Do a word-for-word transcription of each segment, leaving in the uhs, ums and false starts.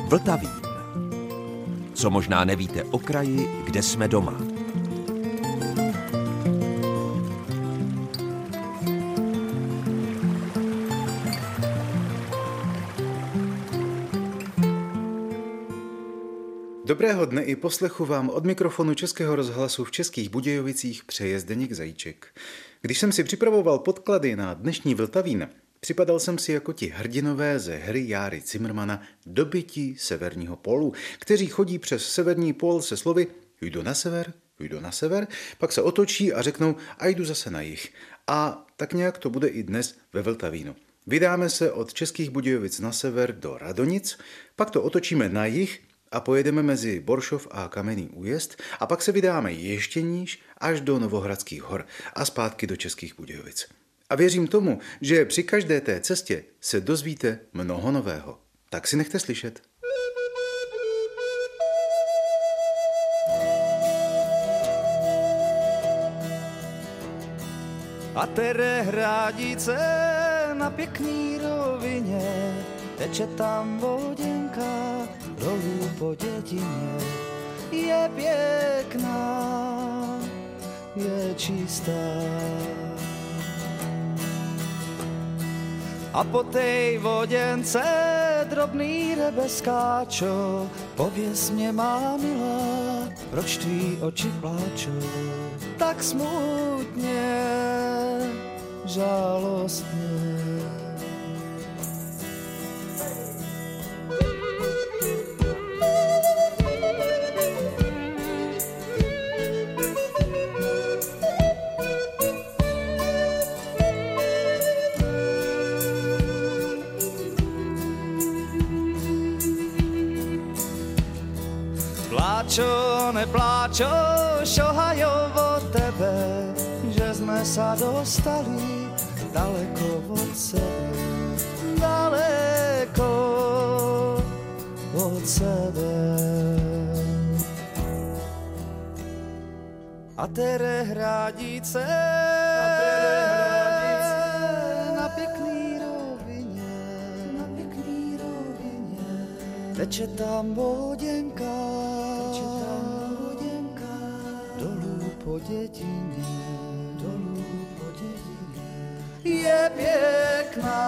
Vltavín. Co možná nevíte o kraji, kde jsme doma. Dobrého dne i poslechu vám od mikrofonu Českého rozhlasu v Českých Budějovicích přeje Zdeněk Zajíček. Když jsem si připravoval podklady na dnešní Vltavín, připadal jsem si jako ti hrdinové ze hry Járy Cimrmana Dobytí severního pólu, kteří chodí přes severní pól se slovy jdu na sever, jdu na sever, pak se otočí a řeknou a jdu zase na jih. A tak nějak to bude i dnes ve Vltavínu. Vydáme se od Českých Budějovic na sever do Radonic, pak to otočíme na jih a pojedeme mezi Boršov a Kamenný Újezd a pak se vydáme ještě níž až do Novohradských hor a zpátky do Českých Budějovic. A věřím tomu, že při každé té cestě se dozvíte mnoho nového. Tak si nechte slyšet. A tere Hradice na pěkný rovině, teče tam voděnka dolů po dědině. Je pěkná, je čistá. A po tej voděnce drobný ryby skáčou. Pověz mě, má milá, proč tvý oči pláčou tak smutně, žalostně. Pláčo, nepláčo, šohajo od tebe, že jsme sa dostali daleko od sebe, daleko od sebe. A tere Hradice, a tere Hradice na pěkný rovině, na pěkný rovině, teče tam voděnka, po dědině, dolů po dědině, je pěkná.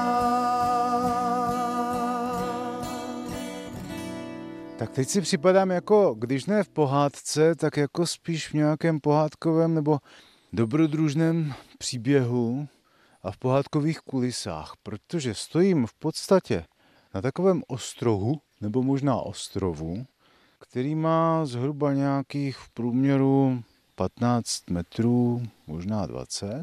Tak teď si připadám jako, když ne v pohádce, tak jako spíš v nějakém pohádkovém nebo dobrodružném příběhu a v pohádkových kulisách, protože stojím v podstatě na takovém ostrohu, nebo možná ostrovu, který má zhruba nějakých v průměru patnáct metrů, možná dvacet.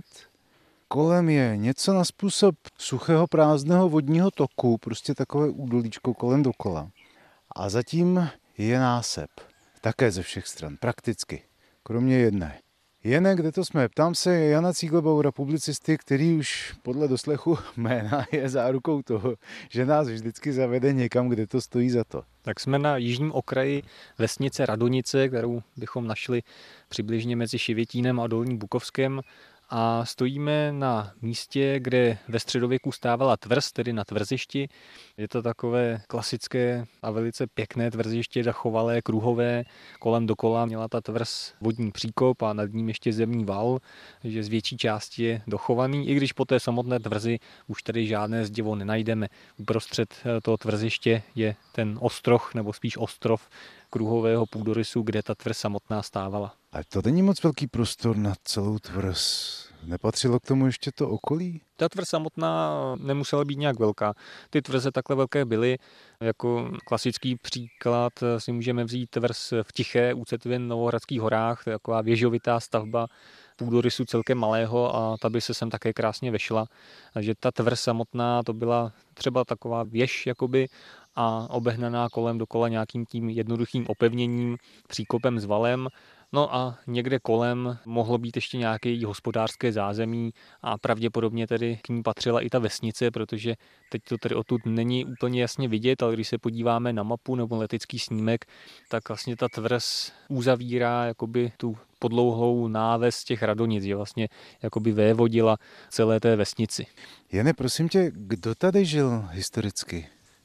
Kolem je něco na způsob suchého prázdného vodního toku, prostě takové údolíčko kolem dokola. A zatím je násep, také ze všech stran, prakticky, kromě jedné. Jene, kde to jsme? Ptám se Jana Cígleboura, publicisty, který už podle doslechu jména je zárukou toho, že nás vždycky zavede někam, kde to stojí za to. Tak jsme na jižním okraji vesnice Radonice, kterou bychom našli přibližně mezi Šivětínem a Dolním Bukovskem. A stojíme na místě, kde ve středověku stávala tvrz, tedy na tvrzišti. Je to takové klasické a velice pěkné tvrziště, zachovalé, kruhové. Kolem dokola měla ta tvrz vodní příkop a nad ním ještě zemní val, že z větší části je dochovaný, i když po té samotné tvrzi už tady žádné zdivo nenajdeme. Uprostřed toho tvrziště je ten ostroh, nebo spíš ostrov kruhového půdorysu, kde ta tvrz samotná stávala. Ale to není moc velký prostor na celou tvrz. Nepatřilo k tomu ještě to okolí? Ta tvrz samotná nemusela být nějak velká. Ty tvrze takhle velké byly. Jako klasický příklad si můžeme vzít tvrz v Tiché u Cetvin Novohradských horách. To je taková věžovitá stavba půdorysu celkem malého a ta by se sem také krásně vešla. Takže ta tvrz samotná to byla třeba taková věž jakoby a obehnaná kolem dokola nějakým tím jednoduchým opevněním, příkopem s valem. No a někde kolem mohlo být ještě nějaké její hospodářské zázemí a pravděpodobně tedy k ní patřila i ta vesnice, protože teď to tedy odtud není úplně jasně vidět, ale když se podíváme na mapu nebo letecký snímek, tak vlastně ta tvrz uzavírá jakoby tu podlouhlou náves těch Radonic, že vlastně jakoby vévodila celé té vesnici. Jane, prosím tě, kdo tady žil historicky?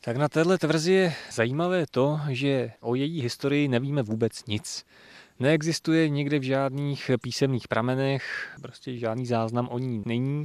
Tak na téhle tvrzi je zajímavé to, že o její historii nevíme vůbec nic. Neexistuje nikde v žádných písemných pramenech, prostě žádný záznam o ní není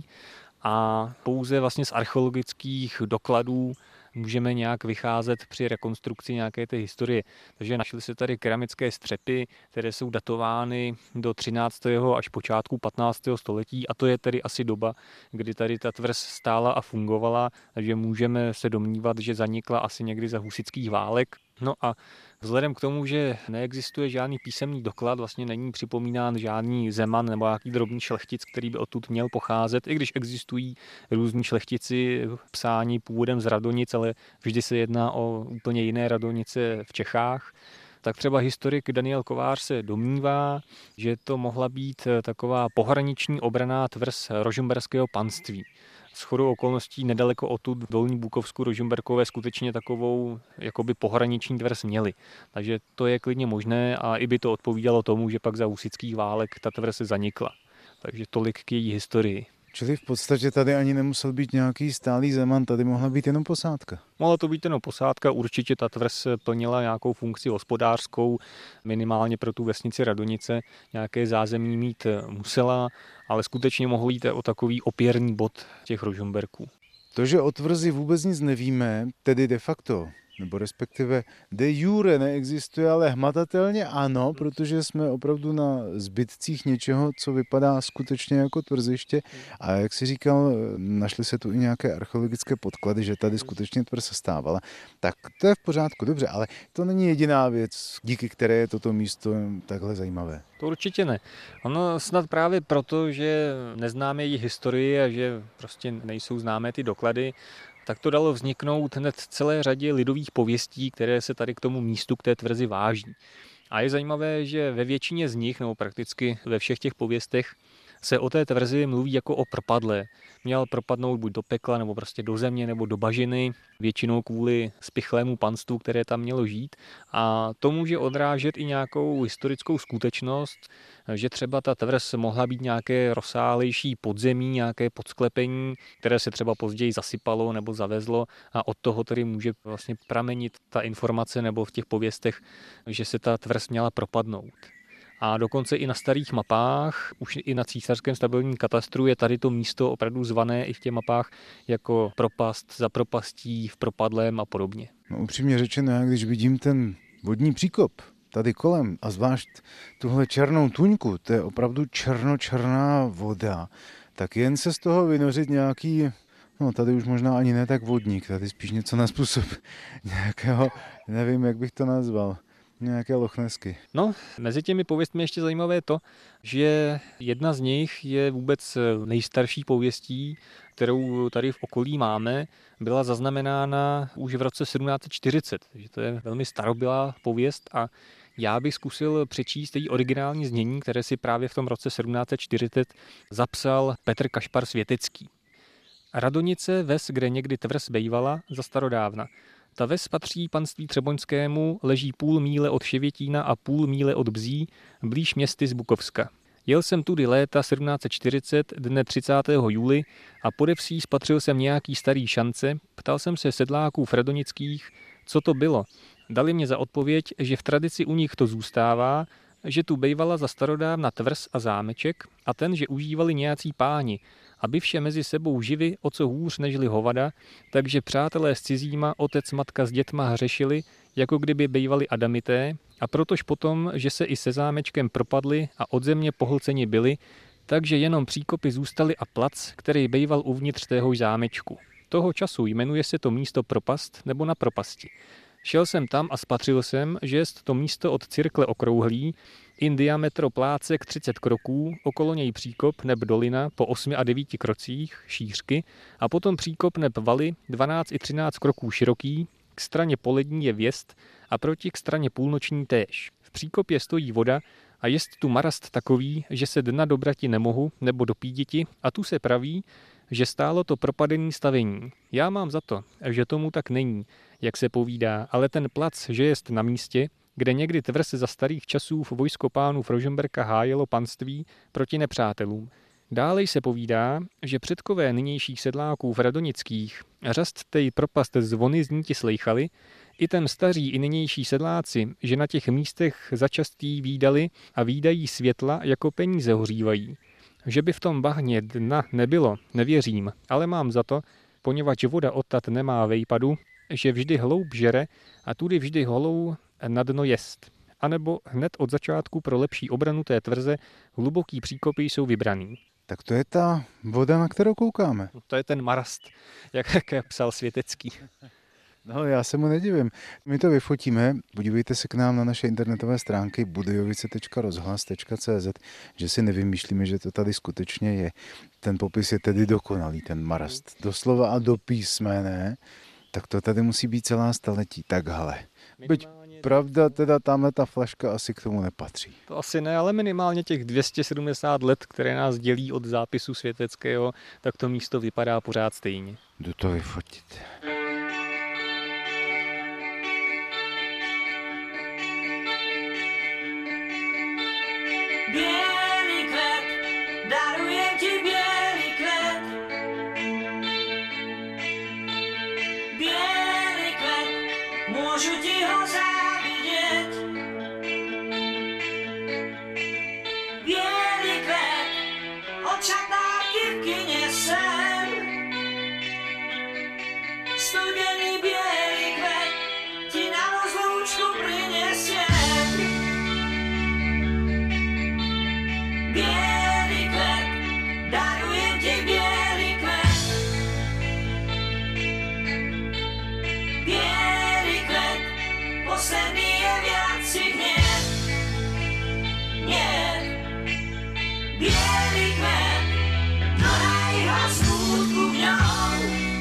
a pouze vlastně z archeologických dokladů můžeme nějak vycházet při rekonstrukci nějaké té historie. Takže našly se tady keramické střepy, které jsou datovány do třináctého až počátku patnáctého století a to je tedy asi doba, kdy tady ta tvrz stála a fungovala, takže můžeme se domnívat, že zanikla asi někdy za husitských válek. No a vzhledem k tomu, že neexistuje žádný písemný doklad, vlastně není připomínán žádný zeman nebo nějaký drobný šlechtic, který by odtud měl pocházet, i když existují různí šlechtici psáni původem z Radonic, ale vždy se jedná o úplně jiné Radonice v Čechách, tak třeba historik Daniel Kovář se domnívá, že to mohla být taková pohraniční obranná tvrz rožmberského panství. Shodou okolností nedaleko odtud v Dolní Bukovsku Rožmberkové skutečně takovou jakoby pohraniční tvrz měli. Takže to je klidně možné a i by to odpovídalo tomu, že pak za husitských válek ta tvrz zanikla. Takže tolik k její historii. Čili v podstatě tady ani nemusel být nějaký stálý zeman, tady mohla být jenom posádka. Mohla to být jenom posádka, určitě ta tvrz plnila nějakou funkci hospodářskou, minimálně pro tu vesnici Radonice, nějaké zázemí mít musela, ale skutečně mohlo jít o takový opěrný bod těch Rožmberků. To, že o tvrzi vůbec nic nevíme, tedy de facto, nebo respektive de jure neexistuje, ale hmatatelně ano, protože jsme opravdu na zbytcích něčeho, co vypadá skutečně jako tvrziště. A jak si říkal, našly se tu i nějaké archeologické podklady, že tady skutečně tvrz stávala. Tak to je v pořádku, dobře, ale to není jediná věc, díky které je toto místo takhle zajímavé. To určitě ne. Ono snad právě proto, že neznáme její historii a že prostě nejsou známé ty doklady, tak to dalo vzniknout hned celé řadě lidových pověstí, které se tady k tomu místu, k té tvrzi váží. A je zajímavé, že ve většině z nich, nebo prakticky ve všech těch pověstech, se o té tvrzi mluví jako o propadlé. Měl propadnout buď do pekla, nebo prostě do země, nebo do bažiny, většinou kvůli spichlému panstvu, které tam mělo žít. A to může odrážet i nějakou historickou skutečnost, že třeba ta tvrz mohla být nějaké rozsáhlejší podzemí, nějaké podsklepení, které se třeba později zasypalo nebo zavezlo a od toho tedy může vlastně pramenit ta informace nebo v těch pověstech, že se ta tvrz měla propadnout. A dokonce i na starých mapách, už i na císařském stabilním katastru je tady to místo opravdu zvané i v těch mapách jako propast, za propastí, v propadlém a podobně. No upřímně řečeno, já když vidím ten vodní příkop tady kolem a zvlášť tuhle černou tuňku, to je opravdu černočerná voda, tak jen se z toho vynořit nějaký, no tady už možná ani ne tak vodník, tady spíš něco na způsob nějakého, nevím, jak bych to nazval. Nějaké lochnesky. No, mezi těmi pověstmi ještě zajímavé to, že jedna z nich je vůbec nejstarší pověstí, kterou tady v okolí máme, byla zaznamenána už v roce sedmnáct set čtyřicet, takže to je velmi starobylá pověst a já bych zkusil přečíst její originální znění, které si právě v tom roce sedmnáct set čtyřicet zapsal Petr Kašpar Světecký. Radonice, ves, kde někdy tvrz bejvala, za starodávna. Ta ves patří panství Třeboňskému, leží půl míle od Ševětína a půl míle od Bzí, blíž městy z Bukovska. Jel jsem tudy léta sedmnáct set čtyřicet, dne třicátého júli a pode vsí spatřil jsem nějaký starý šance, ptal jsem se sedláků fredonických, co to bylo. Dali mě za odpověď, že v tradici u nich to zůstává, že tu bejvala za starodávna tvrz a zámeček a ten, že užívali nějací páni, aby vše mezi sebou živi o co hůř nežli hovada, takže přátelé s cizíma, otec, matka s dětma hřešili, jako kdyby bejvali adamité, a protož potom, že se i se zámečkem propadli a od země pohlceni byli, takže jenom příkopy zůstaly a plac, který bejval uvnitř téhož zámečku. Toho času jmenuje se to místo propast nebo na propasti. Šel jsem tam a spatřil jsem, že jest to místo od cirkle okrouhlý, in diametro plácek třicet kroků, okolo něj příkop neb dolina po osmi a devíti krocích šířky a potom příkop neb valy dvanáct i třináct kroků široký, k straně polední je věst a proti k straně půlnoční též. V příkopě stojí voda a jest tu marast takový, že se dna dobrati nemohu nebo dopíditi a tu se praví, že stálo to propadený stavení. Já mám za to, že tomu tak není, jak se povídá, ale ten plac, že jest na místě, kde někdy tvrz za starých časů vojsko pánů Rožmberka hájelo panství proti nepřátelům. Dále se povídá, že předkové nynějších sedláků v Radonických řast tej propast zvony zníti slejchali, i ten staří i nynější sedláci, že na těch místech začastí výdali a výdají světla jako peníze hořívají. Že by v tom bahně dna nebylo, nevěřím, ale mám za to, poněvadž voda odtat nemá vejpadu, že vždy hloub žere a tudy vždy holou na dno jest. A nebo hned od začátku pro lepší obranu té tvrze hluboký příkopy jsou vybraný. Tak to je ta voda, na kterou koukáme. To je ten marast, jak, jak psal Světecký. No, já se mu nedivím. My to vyfotíme, podívejte se k nám na naše internetové stránky budějovice tečka rozhlas tečka cé zet, že si nevymýšlíme, že to tady skutečně je. Ten popis je tedy dokonalý, ten marast. Doslova a do písmene, tak to tady musí být celá staletí. Tak hele, byť pravda, teda tamhle ta flaška asi k tomu nepatří. To asi ne, ale minimálně těch dvě stě sedmdesát let, které nás dělí od zápisu Světeckého, tak to místo vypadá pořád stejně. Jdu to vyfotit. Bělý kvet, darujem ti bělý kvet. Bělý kvet, můžu ti ho závidět. Bělý kvet, očatárky v kyně jsem. Studený bělý kvet, ti na rozloučku prinesiem. Bělý kvet, darujem ti bělý kvet. Bělý kvet, posledný je viac si hněd. Hněd. Bělý kvet, dlhá iha smútku v ňom.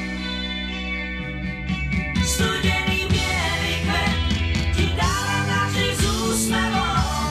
Studený bělý kvet, ti dávam navždy s úsmevom.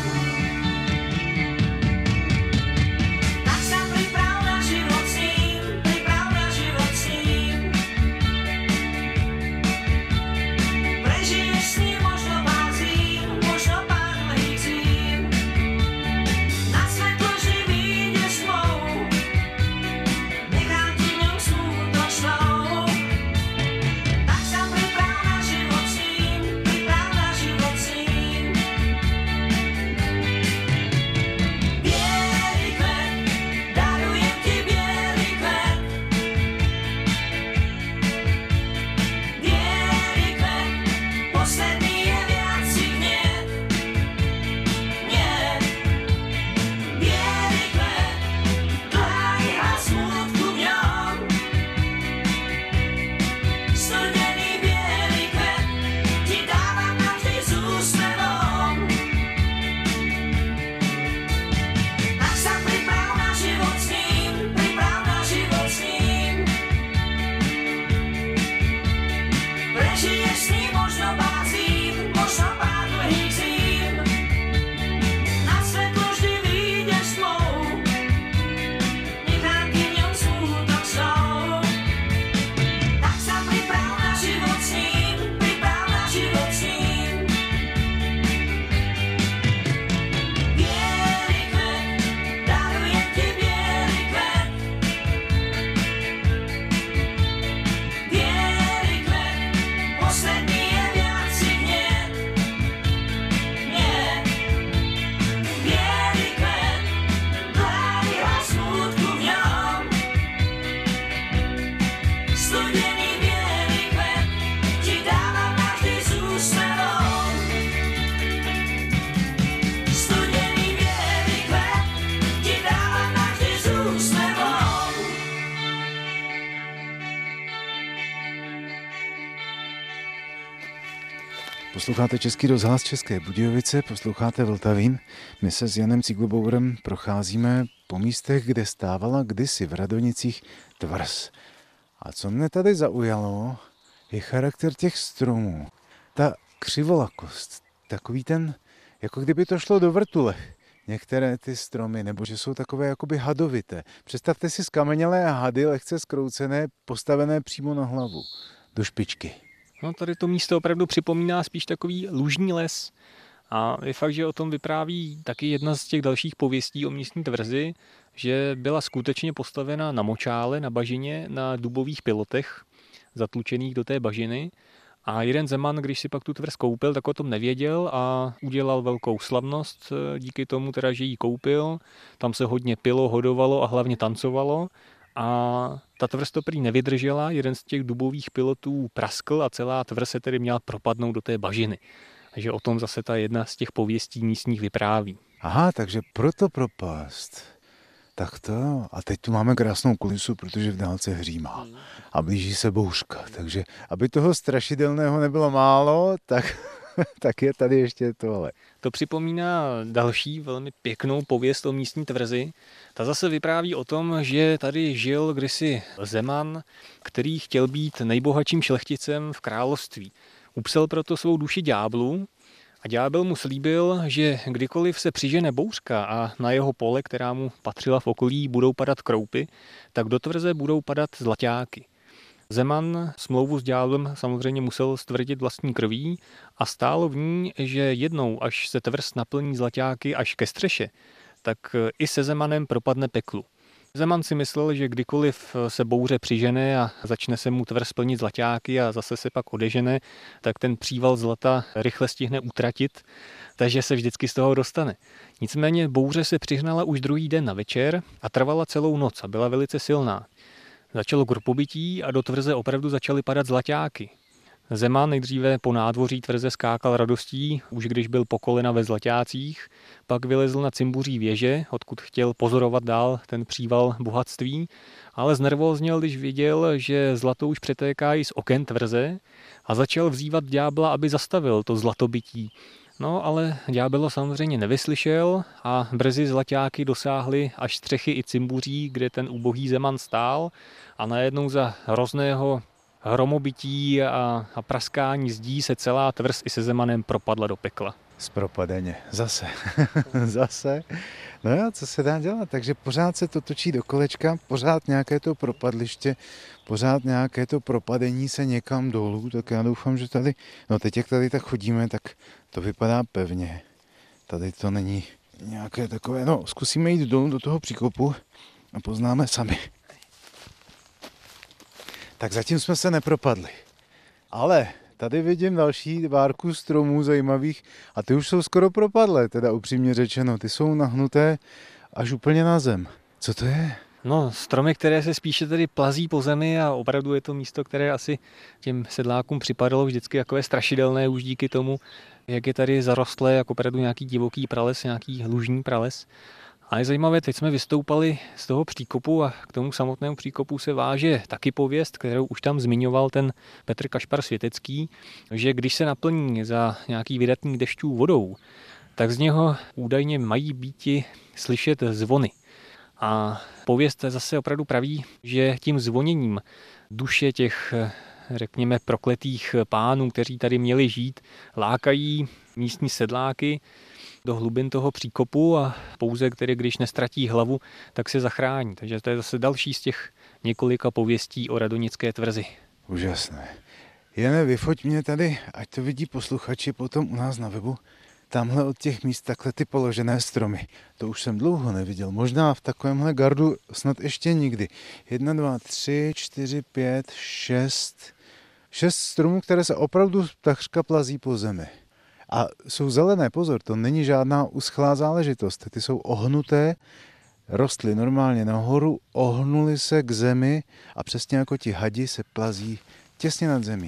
Posloucháte Český rozhlas České Budějovice, posloucháte Vltavín. My se s Janem Ciglobourem procházíme po místech, kde stávala kdysi v Radonicích tvrz. A co mne tady zaujalo, je charakter těch stromů. Ta křivolakost, takový ten, jako kdyby to šlo do vrtule. Některé ty stromy, nebo že jsou takové jakoby hadovité. Představte si skamenělé hady, lehce zkroucené, postavené přímo na hlavu, do špičky. No, tady to místo opravdu připomíná spíš takový lužní les. A je fakt, že o tom vypráví taky jedna z těch dalších pověstí o místní tvrzi, že byla skutečně postavena na močále, na bažině, na dubových pilotech, zatlučených do té bažiny. A jeden Zeman, když si pak tu tvrz koupil, tak o tom nevěděl a udělal velkou slavnost díky tomu, teda, že ji koupil. Tam se hodně pilo, hodovalo a hlavně tancovalo. A ta tvrz to prý nevydržela, jeden z těch dubových pilotů praskl a celá tvrz se tedy měla propadnout do té bažiny. Takže o tom zase ta jedna z těch pověstí místních vypráví. Aha, takže proto propast. Tak to. A teď tu máme krásnou kulisu, protože v dálce hřímá. A blíží se bouřka. Takže aby toho strašidelného nebylo málo, tak, tak je tady ještě tohle. To připomíná další velmi pěknou pověst o místní tvrzi. Ta zase vypráví o tom, že tady žil kdysi Zeman, který chtěl být nejbohatším šlechticem v království. Upsal proto svou duši ďáblu a ďábel mu slíbil, že kdykoliv se přižene bouřka a na jeho pole, která mu patřila v okolí, budou padat kroupy, tak do tvrze budou padat zlaťáky. Zeman smlouvu s ďáblem samozřejmě musel stvrdit vlastní krví a stálo v ní, že jednou, až se tvrz naplní zlaťáky až ke střeše, tak i se Zemanem propadne peklu. Zeman si myslel, že kdykoliv se bouře přižene a začne se mu tvrz plnit zlaťáky a zase se pak odežene, tak ten příval zlata rychle stihne utratit, takže se vždycky z toho dostane. Nicméně bouře se přihnala už druhý den na večer a trvala celou noc a byla velice silná. Začalo grupobytí a do tvrze opravdu začaly padat zlaťáky. Zeman nejdříve po nádvoří tvrze skákal radostí, už když byl po kolena ve zlaťácích, pak vylezl na cimbuří věže, odkud chtěl pozorovat dál ten příval bohatství, ale znervózněl, když viděl, že zlato už přetéká i z oken tvrze a začal vzývat ďábla, aby zastavil to zlatobytí. No, ale ďábel ho samozřejmě nevyslyšel a brzy zlaťáky dosáhly až střechy i cimbuří, kde ten ubohý Zeman stál a najednou za hrozného hromobytí a, a praskání zdí se celá tvrz i se Zemanem propadla do pekla. Zpropadeně. Zase. Zase. No jo, co se dá dělat? Takže pořád se to točí do kolečka, pořád nějaké to propadliště, pořád nějaké to propadení se někam dolů, tak já doufám, že tady, no teď jak tady tak chodíme, tak to vypadá pevně. Tady to není nějaké takové, no zkusíme jít dolů do toho příkopu a poznáme sami. Tak zatím jsme se nepropadli. Ale tady vidím další várku stromů zajímavých a ty už jsou skoro propadlé, teda upřímně řečeno. Ty jsou nahnuté až úplně na zem. Co to je? No, stromy, které se spíše tady plazí po zemi a opravdu je to místo, které asi těm sedlákům připadalo vždycky takové strašidelné už díky tomu, jak je tady zarostlé jako opravdu nějaký divoký prales, nějaký lužní prales. A je zajímavé, teď jsme vystoupali z toho příkopu a k tomu samotnému příkopu se váže taky pověst, kterou už tam zmiňoval ten Petr Kašpar Světecký, že když se naplní za nějaký vydatný dešťů vodou, tak z něho údajně mají býti slyšet zvony. A pověst zase opravdu praví, že tím zvoněním duše těch, řekněme, prokletých pánů, kteří tady měli žít, lákají místní sedláky do hlubin toho příkopu a pouze, který když nestratí hlavu, tak se zachrání. Takže to je zase další z těch několika pověstí o radonické tvrzi. Úžasné. Jene, vyfoť mě tady, ať to vidí posluchači potom u nás na webu, tamhle od těch míst takhle ty položené stromy. To už jsem dlouho neviděl. Možná v takovémhle gardu snad ještě nikdy. Jedna, dva, tři, čtyři, pět, šest. Šest stromů, které se opravdu takřka plazí po zemi. A jsou zelené, pozor, to není žádná uschlá záležitost. Ty jsou ohnuté, rostly normálně nahoru, ohnuly se k zemi a přesně jako ti hadi se plazí těsně nad zemí.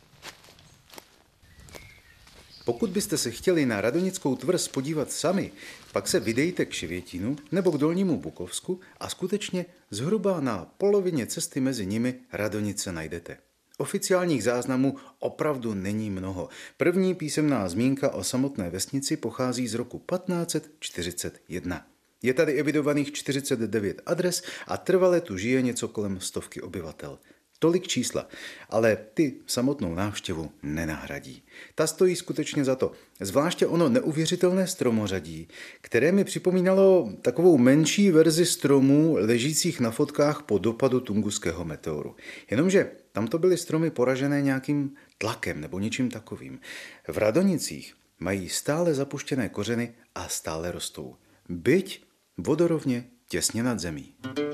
Pokud byste se chtěli na radonickou tvrz podívat sami, pak se vydejte k Šivětínu nebo k Dolnímu Bukovsku a skutečně zhruba na polovině cesty mezi nimi Radonice najdete. Oficiálních záznamů opravdu není mnoho. První písemná zmínka o samotné vesnici pochází z roku patnáct set čtyřicet jedna. Je tady evidovaných čtyřicet devět adres a trvale tu žije něco kolem stovky obyvatel. Tolik čísla, ale ty samotnou návštěvu nenahradí. Ta stojí skutečně za to. Zvláště ono neuvěřitelné stromořadí, které mi připomínalo takovou menší verzi stromů ležících na fotkách po dopadu tunguského meteoru. Jenomže tam to byly stromy poražené nějakým tlakem nebo něčím takovým. V Radonicích Mají stále zapuštěné kořeny a stále rostou. Byť vodorovně těsně nad zemí.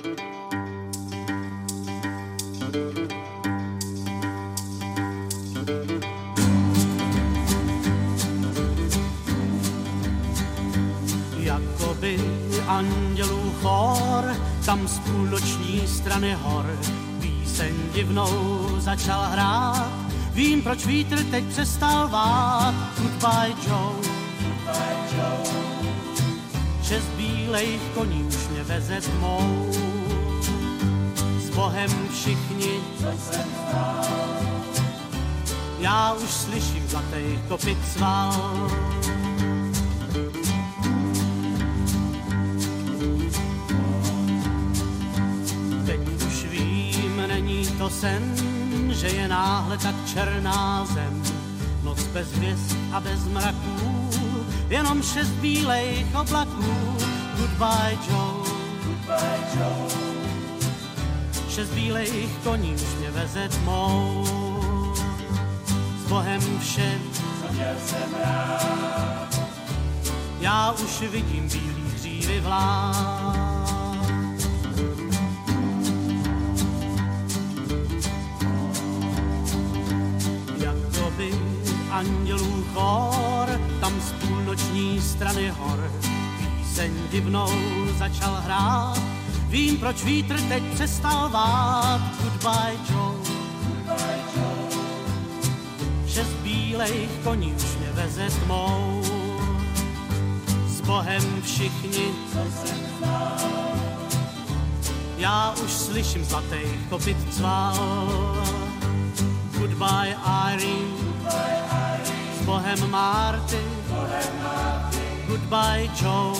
Jakoby andělů chor, tam z půlnoční strany hor, píseň divnou začal hrát. Vím, proč vítr teď přestal vát. Goodbye Joe, goodbye Joe. Šest bílejch koní už mě veze tmou. S Bohem všichni, co jsem znal. Já už slyším zlatej kopyt sval. Teď už vím, není to sen, že je náhle tak černá zem. Noc bez hvězd a bez mraků, jenom šest bílejch oblaků. Goodbye Joe, goodbye Joe. Šest bílejch koní už mě veze tmou. S Bohem vše, co měl jsem rád. Já už vidím bílý hřívy vlád. Andělů chor, tam z půlnoční strany hor, píseň divnou začal hrát. Vím, proč vítr teď přestal vát. Goodbye Joe, goodbye Joe. Šest bílejch koní už mě veze tmou. S Bohem všichni, co jsem znal. Já už slyším zlatej kopyt cval. Goodbye Irene, s Bohem Marty, goodbye Joe,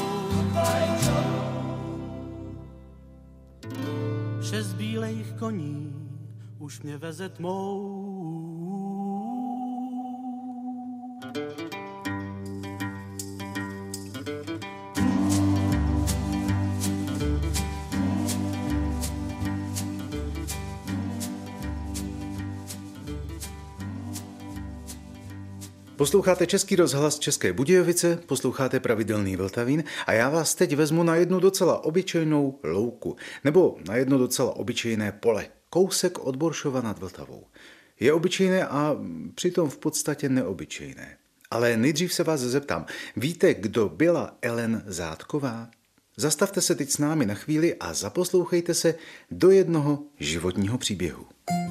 šest bílejch koní už mě veze tmou. Posloucháte Český rozhlas České Budějovice, posloucháte Pravidelný Vltavín a já vás teď vezmu na jednu docela obyčejnou louku, nebo na jedno docela obyčejné pole, kousek od Boršova nad Vltavou. Je obyčejné a přitom v podstatě neobyčejné. Ale nejdřív se vás zeptám, víte, kdo byla Ellen Zátková? Zastavte se teď s námi na chvíli a zaposlouchejte se do jednoho životního příběhu.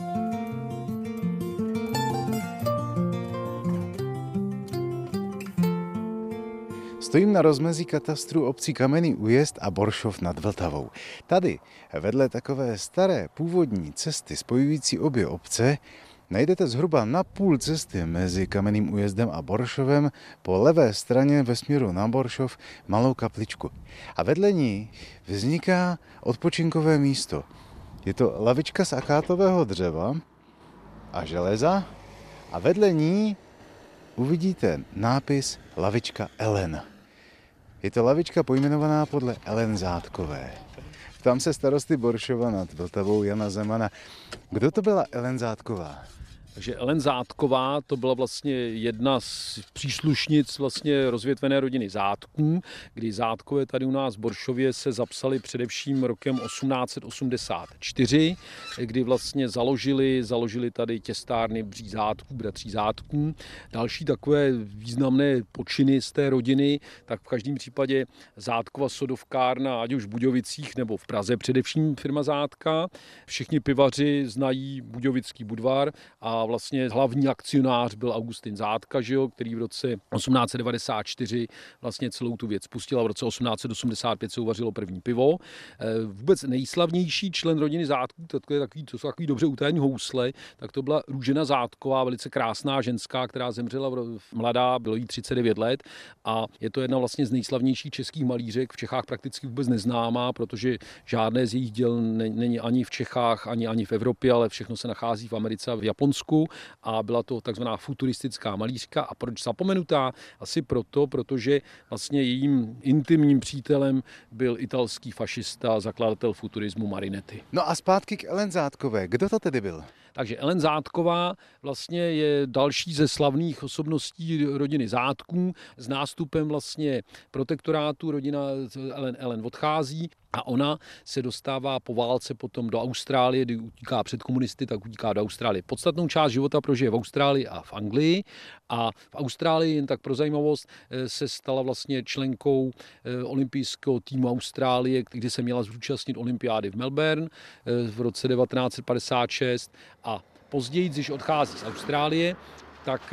Stojím na rozmezí katastru obcí Kamenný Újezd a Boršov nad Vltavou. Tady, vedle takové staré původní cesty spojující obě obce, najdete zhruba na půl cesty mezi Kamenným Újezdem a Boršovem po levé straně ve směru na Boršov malou kapličku. A vedle ní vzniká odpočinkové místo. Je to lavička z akátového dřeva a železa a vedle ní uvidíte nápis Lavička Ellen. Je to lavička pojmenovaná podle Ellen Zátkové. Ptám se starosty Boršova nad Vltavou Jana Zemana. Kdo to byla Ellen Zátková? Takže Ellen Zátková to byla vlastně jedna z příslušnic vlastně rozvětvené rodiny Zátků, kdy Zátkové tady u nás v Boršově se zapsali především rokem osmnáct set osmdesát čtyři, kdy vlastně založili, založili tady těstárny Bří Zátků, bratří Zátků. Další takové významné počiny z té rodiny, tak v každém případě Zátkova sodovkárna, ať už v Budějovicích nebo v Praze především firma Zátka. Všichni pivaři znají Budějovický Budvar a vlastně hlavní akcionář byl Augustin Zátka, že jo, který v roce osmnáct set devadesát čtyři vlastně celou tu věc pustil a v roce osmnáct set osmdesát pět se uvařilo první pivo. Vůbec nejslavnější člen rodiny Zátků, to, je takový, to jsou takový dobře utajený housle, tak to byla Růžena Zátková, velice krásná ženská, která zemřela v mladá, bylo jí třicet devět let a je to jedna vlastně z nejslavnějších českých malířek, v Čechách prakticky vůbec neznámá, protože žádné z jejich děl není ani v Čechách, ani, ani v Evropě, ale všechno se nachází v Americe a v Japonsku. malířku a byla to takzvaná futuristická malířka. A proč zapomenutá? Asi proto, protože vlastně jejím intimním přítelem byl italský fašista, zakladatel futurismu Marinetti. No a zpátky k Ellen Zátkové. Kdo to tedy byl? Takže Ellen Zátková vlastně je další ze slavných osobností rodiny Zátků. S nástupem vlastně protektorátu rodina Ellen, Ellen odchází a ona se dostává po válce potom do Austrálie, kdy utíká před komunisty, tak utíká do Austrálie. Podstatnou část života prožije v Austrálii a v Anglii a v Austrálii, jen tak pro zajímavost, se stala vlastně členkou olympijského týmu Austrálie, kde se měla zúčastnit olympiády v Melbourne v roce devatenáct set padesát šest a později, když odchází z Austrálie, tak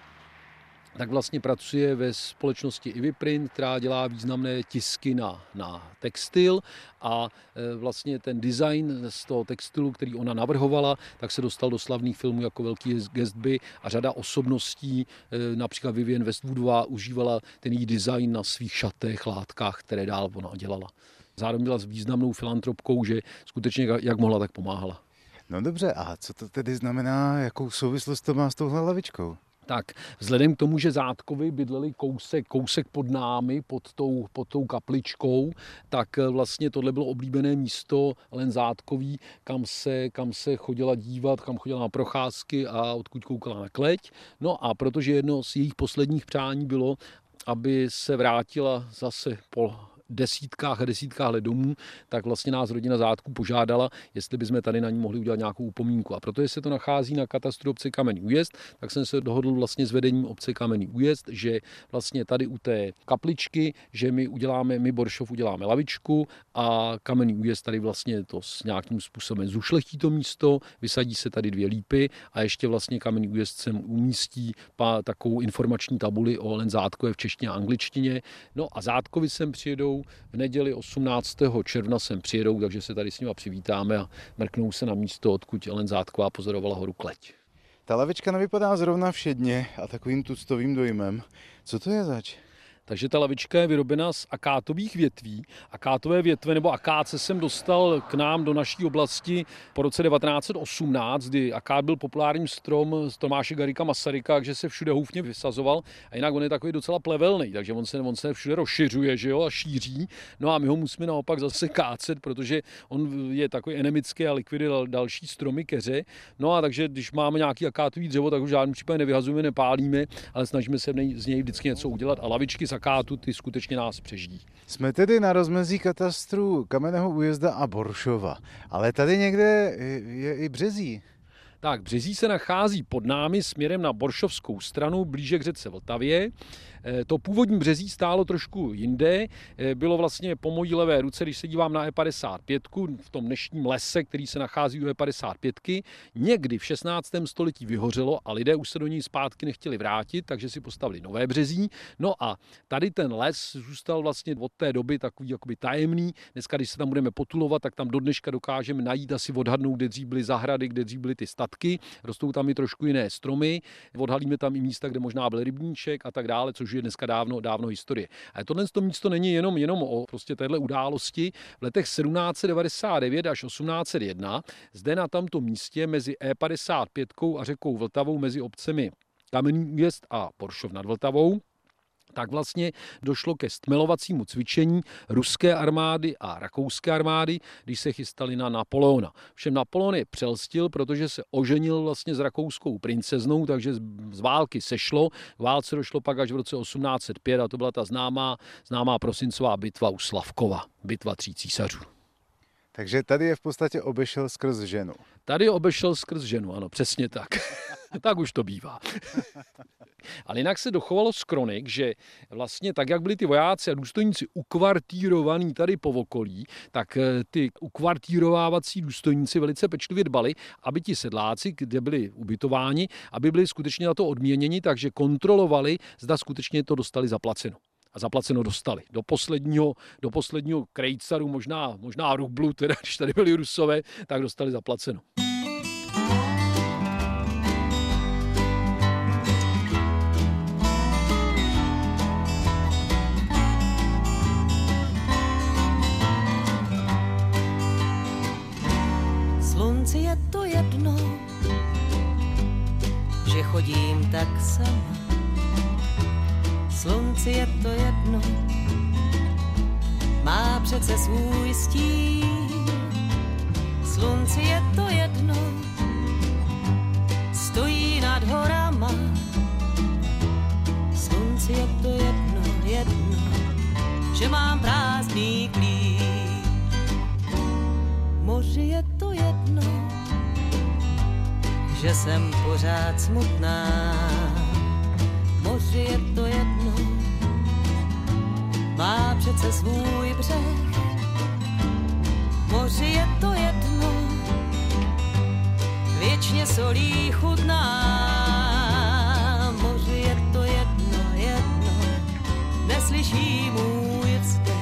tak vlastně pracuje ve společnosti Iviprint, která dělá významné tisky na, na textil a vlastně ten design z toho textilu, který ona navrhovala, tak se dostal do slavných filmů jako Velký Gatsby a řada osobností, například Vivienne Westwoodová užívala ten její design na svých šatech, látkách, které dál ona dělala. Zároveň byla významnou filantropkou, že skutečně jak mohla, tak pomáhala. No dobře, a co to tedy znamená, jakou souvislost to má s touhle lavičkou? Tak vzhledem k tomu, že Zátkovi bydleli kousek, kousek pod námi, pod tou, pod tou kapličkou, tak vlastně tohle bylo oblíbené místo Ellen Zátkový, kam se, kam se chodila dívat, kam chodila na procházky a odkud koukala na kleť. No a protože jedno z jejich posledních přání bylo, aby se vrátila zase po desítkách a desítkách let domů, tak vlastně nás rodina Zátků požádala, jestli bychom tady na ní mohli udělat nějakou upomínku. A protože se to nachází na katastru obce Kamenný Újezd, tak jsem se dohodl vlastně s vedením obce Kamenný Újezd, že vlastně tady u té kapličky, že my uděláme, my Boršov uděláme lavičku a Kamenný Újezd tady vlastně to s nějakým způsobem zušlechtí to místo, vysadí se tady dvě lípy a ještě vlastně Kamenný Újezd sem umístí pa, takovou informační tabuli o Ellen Zátkové v češtině a angličtině. No a Zátkovi sem přijedou v neděli osmnáctého června sem přijedou, takže se tady s nima přivítáme a mrknou se na místo, odkud Ellen Zátková pozorovala horu Kleť. Ta lavička nevypadá zrovna všedně a takovým tuctovým dojmem. Co to je zač? Takže ta lavička je vyrobena z akátových větví. Akátové větve nebo akáce jsem dostal k nám do naší oblasti po roce devatenáct set osmnáct, kdy akát byl populárním strom z Tomáše Garrigua Masaryka, takže se všude houfně vysazoval. A jinak on je takový docela plevelný, takže on se, on se všude rozšiřuje, že jo, a šíří. No a my ho musíme naopak zase kácet, protože on je takový endemický a likviduje další stromy keře. No a takže když máme nějaký akátový dřevo, tak ho v žádném případě nevyhazujeme, nepálíme, ale snažíme se z něj vždycky něco udělat. A lavičky z akátu, ty skutečně nás přežijí. Jsme tedy na rozmezí katastru Kamenného Újezda a Boršova, ale tady někde je i Březí. Tak, Březí se nachází pod námi směrem na boršovskou stranu, blíže k řece Vltavě. To původní Březí stálo trošku jinde. Bylo vlastně po mojí levé ruce, když se dívám na E padesát pět, v tom dnešním lese, který se nachází u E padesát pět. Někdy v šestnáctém století vyhořelo a lidé už se do něj zpátky nechtěli vrátit, takže si postavili nové Březí. No a tady ten les zůstal vlastně od té doby takový jakoby tajemný. Dneska, když se tam budeme potulovat, tak tam do dneška dokážeme najít, asi odhadnout, kde dřív byly zahrady, kde dřív byly ty statky. Rostou tam i trošku jiné stromy. Odhalíme tam i místa, kde možná byl rybníček a tak dále, což je dneska dávno, dávno historie. A tohle to místo není jenom, jenom o prostě téhle události. V letech sedmnáct set devadesát devět až osmnáct set jedna zde na tomto místě mezi E padesát pět a řekou Vltavou mezi obcemi Kamenný Újezd a Boršov nad Vltavou, tak vlastně došlo ke stmelovacímu cvičení ruské armády a rakouské armády, když se chystali na Napoleona. Všem Napoleon je přelstil, protože se oženil vlastně s rakouskou princeznou, takže z války sešlo. K válce došlo pak až v roce osmnáct set pět a to byla ta známá, známá prosincová bitva u Slavkova, bitva tří císařů. Takže tady je v podstatě obešel skrz ženu. Tady obešel skrz ženu, ano, přesně tak. Tak už to bývá. Ale jinak se dochovalo z kronik, že vlastně tak, jak byli ty vojáci a důstojníci ukvartírovaní tady po okolí, tak ty ukvartírovávací důstojníci velice pečlivě dbali, aby ti sedláci, kde byli ubytováni, aby byli skutečně na to odměněni, takže kontrolovali, zda skutečně to dostali zaplaceno. A zaplaceno dostali. Do posledního, do posledního krejcaru, možná, možná rublu, teda když tady byli Rusové, tak dostali zaplaceno. Slunci je to jedno, že chodím tak sama. Slunci je to jedno, má přece svůj stín. Slunci je to jedno, stojí nad horama. Slunci je to jedno, jedno, že mám prázdný klíč. Moři je to jedno, že jsem pořád smutná. Moři je to jedno, má přece svůj břeh. Moři je to jedno, věčně solí chutná. Moři je to jedno, jedno, neslyší můj vzdech.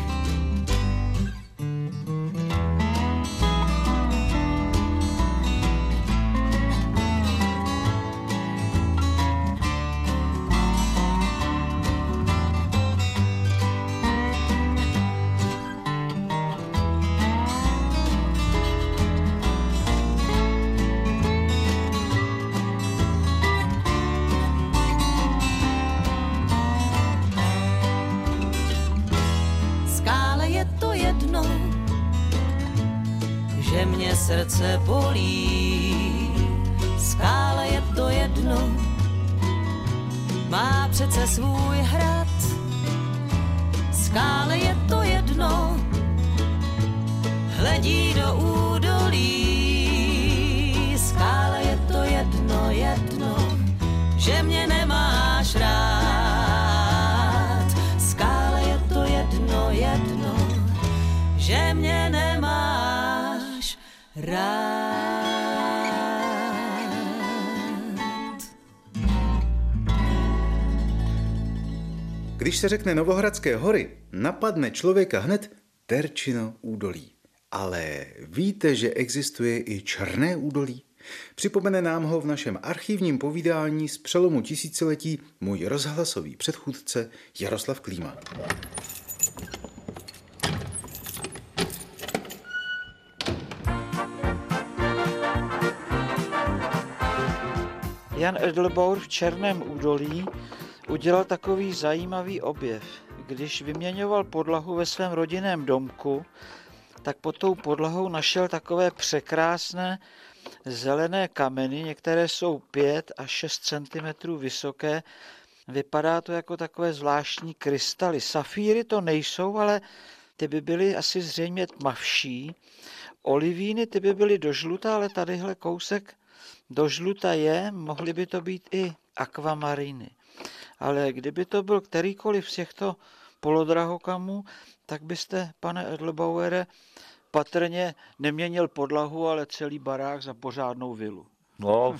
Že mě srdce bolí, skála je to jedno, má přece svůj hrad. Skále je to jedno, hledí do údolí. Skále je to jedno, jedno, že mě nemáš rád. Skále je to jedno, jedno, že mě nemáš rád. Když se řekne Novohradské hory, napadne člověka hned Terčino údolí. Ale víte, že existuje i Černé údolí? Připomene nám ho v našem archivním povídání z přelomu tisíciletí můj rozhlasový předchůdce Jaroslav Klíma. Jan Edelbauer v Černém údolí udělal takový zajímavý objev. Když vyměňoval podlahu ve svém rodinném domku, tak pod tou podlahou našel takové překrásné zelené kameny, některé jsou pět až šest centimetrů vysoké. Vypadá to jako takové zvláštní krystaly. Safíry to nejsou, ale ty by byly asi zřejmě tmavší. Olivíny ty by byly do žluta, ale tadyhle kousek do žluta je, mohly by to být i akvamariny. Ale kdyby to byl kterýkoliv z těchto polodrahokamů, tak byste, pane Edelbauere, patrně neměnil podlahu, ale celý barák za pořádnou vilu. No,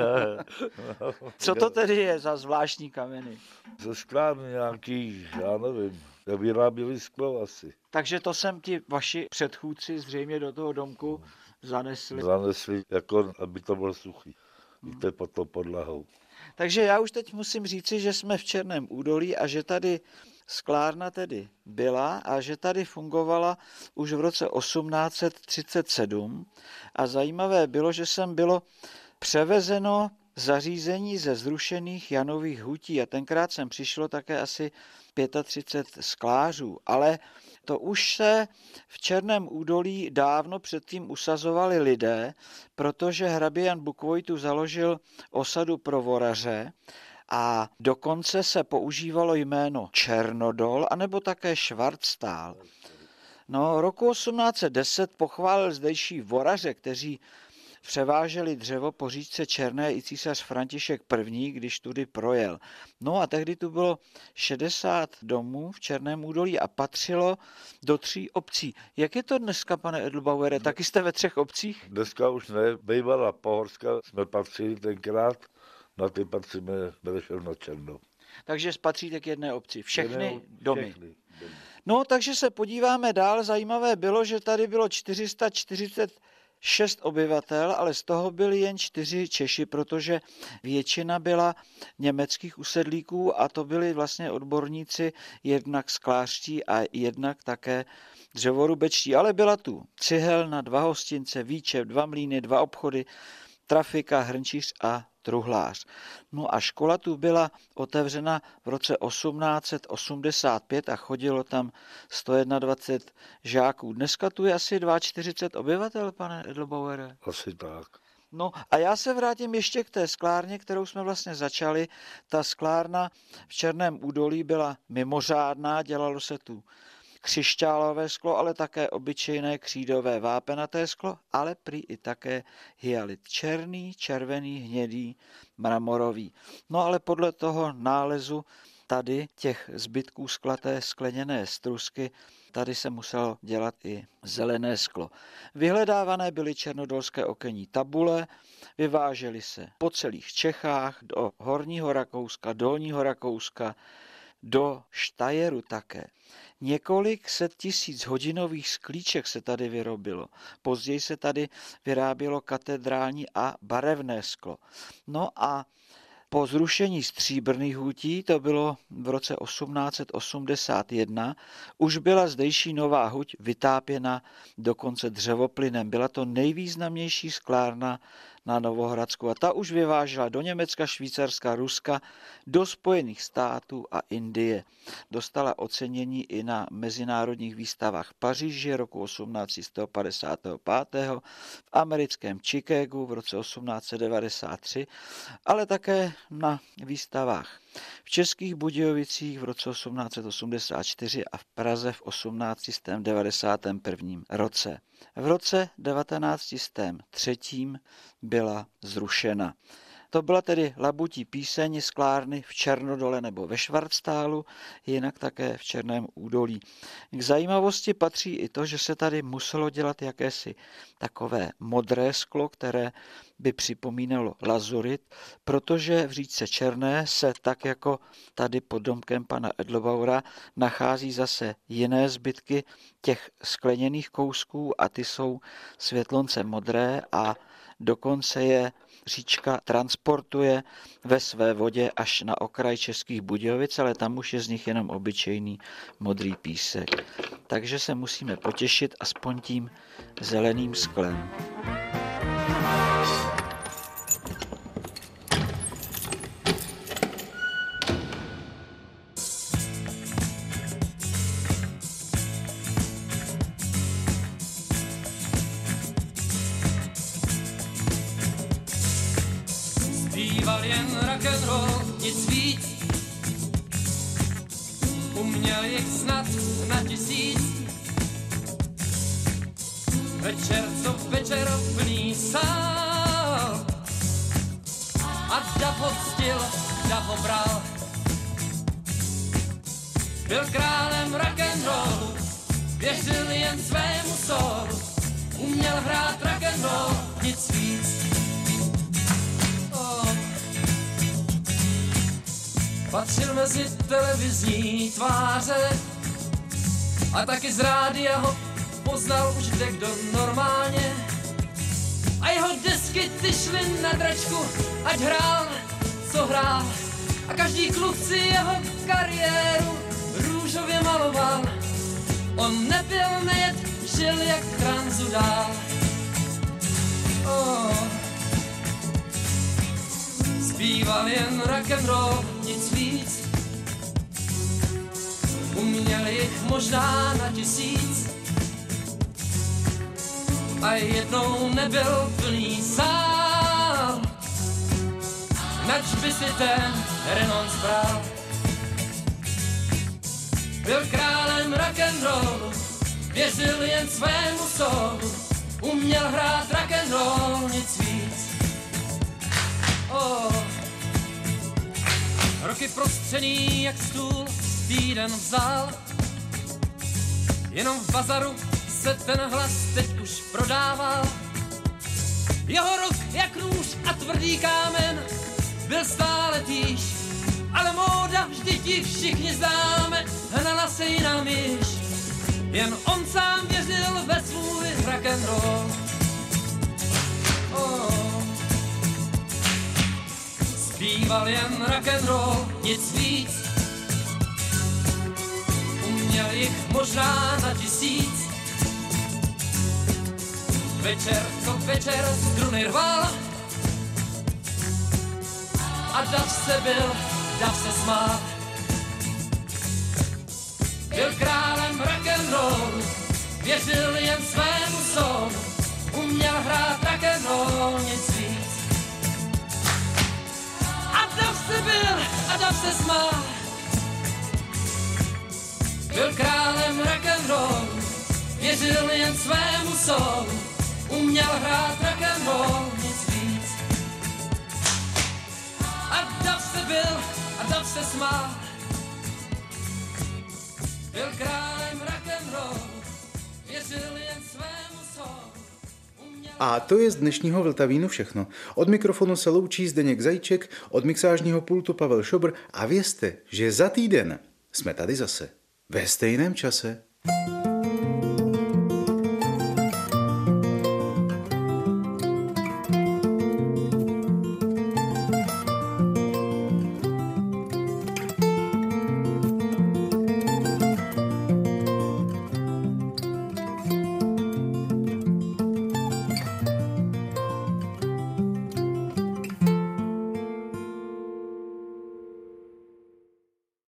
Co to tedy je za zvláštní kameny? ze sklárny nějaký, já nevím, vyráběli sklo asi. Takže to sem ti vaši předchůdci zřejmě do toho domku zanesli. Zanesli, jako aby to bylo suchý. Víte, pod tou podlahou. Takže já už teď musím říci, že jsme v Černém údolí a že tady sklárna tedy byla a že tady fungovala už v roce osmnáct set třicet sedm a zajímavé bylo, že sem bylo převezeno zařízení ze zrušených Janových hutí a tenkrát sem přišlo také asi třicet pět sklářů, ale to už se v Černém údolí dávno předtím usazovali lidé, protože hrabě Jan Bukovojtu založil osadu pro voraře a dokonce se používalo jméno Černodol anebo také Švarctál. No, roku osmnáct set deset pochválil zdejší voraře, kteří převáželi dřevo po říčce Černé i císař František I., když tudy projel. No a tehdy tu bylo šedesát domů v Černém údolí a patřilo do tří obcí. Jak je to dneska, pane Edelbauere? Taky jste ve třech obcích? Dneska už ne, bývala Pohorska, jsme patřili tenkrát, na ty patříme Benešov na Černou. Takže patříte k jedné obci. Všechny Jedné, domy. Všechny domy. No, takže se podíváme dál. Zajímavé bylo, že tady bylo čtyři sta čtyřicet šest obyvatel, ale z toho byli jen čtyři Češi, protože většina byla německých usedlíků a to byli vlastně odborníci jednak sklářští a jednak také dřevorubečtí. Ale byla tu cihelna, dva hostince, výčep, dva mlýny, dva obchody, trafika, hrnčíř a truhlář. No a škola tu byla otevřena v roce osmnáct set osmdesát pět a chodilo tam sto dvacet jedna žáků. Dneska tu je asi čtyřicet dva obyvatel, pane Edlbauere. Asi tak. No a já se vrátím ještě k té sklárně, kterou jsme vlastně začali. Ta sklárna v Černém údolí byla mimořádná, dělalo se tu křišťálové sklo, ale také obyčejné křídové vápenaté sklo, ale prý i také hyalit černý, červený, hnědý, mramorový. No ale podle toho nálezu tady těch zbytků skla té skleněné strusky, tady se muselo dělat i zelené sklo. Vyhledávané byly černodolské okenní tabule, vyvážely se po celých Čechách, do Horního Rakouska, Dolního Rakouska, do Štajeru také. Několik set tisíc hodinových sklíček se tady vyrobilo. Později se tady vyrábělo katedrální a barevné sklo. No a po zrušení stříbrných hutí, to bylo v roce osmnáct set osmdesát jedna, už byla zdejší nová huť vytápěna dokonce dřevoplynem. Byla to nejvýznamnější sklárna na Novohradsku a ta už vyvážela do Německa, Švýcarska, Ruska, do Spojených států a Indie. Dostala ocenění i na mezinárodních výstavách v Paříži roku osmnáct set padesát pět, v americkém Chicagu v roce osmnáct set devadesát tři, ale také na výstavách v Českých Budějovicích v roce osmnáct set osmdesát čtyři a v Praze v osmnáct set devadesát jedna roce. V roce devatenáct set tři byla zrušena. To byla tedy Labutí píseň sklárny v Černodole nebo ve Švarcstálu, jinak také v Černém údolí. K zajímavosti patří i to, že se tady muselo dělat jakési takové modré sklo, které by připomínalo lazurit, protože v říčce Černé se tak jako tady pod domkem pana Edlbauera nachází zase jiné zbytky těch skleněných kousků a ty jsou světlonce modré a dokonce je říčka transportuje ve své vodě až na okraj Českých Budějovic, ale tam už je z nich jenom obyčejný modrý písek. Takže se musíme potěšit aspoň tím zeleným sklem. Zpíval jen rock'n'roll, nic víc. Uměl jich snad na tisíc. Večer co večer plný sál. A dav ho ctil, dav ho bral. Byl králem rock'n'rollu, věřil jen svému soulu. Uměl hrát rock'n'roll, nic víc. Patřil mezi televizní tváře a taky z rádia ho poznal už kdekdo normálně. A jeho desky ty šly na dračku, ať hrál, co hrál. A každý kluk si jeho kariéru růžově maloval. On nebyl nejed, žil jak v tranzu dál. Oh. Zpíval jen rock'n'roll, nic víc. Uměl jich možná na tisíc. A jednou nebyl plný sál. Nač by si ten renonc bral. Byl králem rock'n'rollu, věřil jen svému soulu. Uměl hrát rock'n'roll, nic víc. Oh. Roky prostřený jak stůl týden vzal. Jenom v bazaru se ten hlas teď už prodával. Jeho rok jak nůž a tvrdý kámen byl stále týž. Ale móda vždy ti všichni známe, hnala se jiná myš. Jen on sám věřil ve svůj rock'n'roll. Oh. Zpíval jen rock'n'roll, nic víc. Uměl jich možná na tisíc. Večer co večer struny rval. a dav se byl, dav se smál. Byl králem rock'n'rollu, věřil jen svému soulu, uměl hrát rock'n'roll, nic víc. A dav se byl, a dav se smál. Byl králem rock'n'rollu, věřil jen svému soulu, uměl hrát rock'n'roll, nic víc. A dav se byl, a dav se smál. Byl králem rock'n'rollu, věřil jen svému soulu. A to je z dnešního Vltavínu všechno. Od mikrofonu se loučí Zdeněk Zajíček, od mixážního pultu Pavel Šobr a vězte, že za týden jsme tady zase. Ve stejném čase.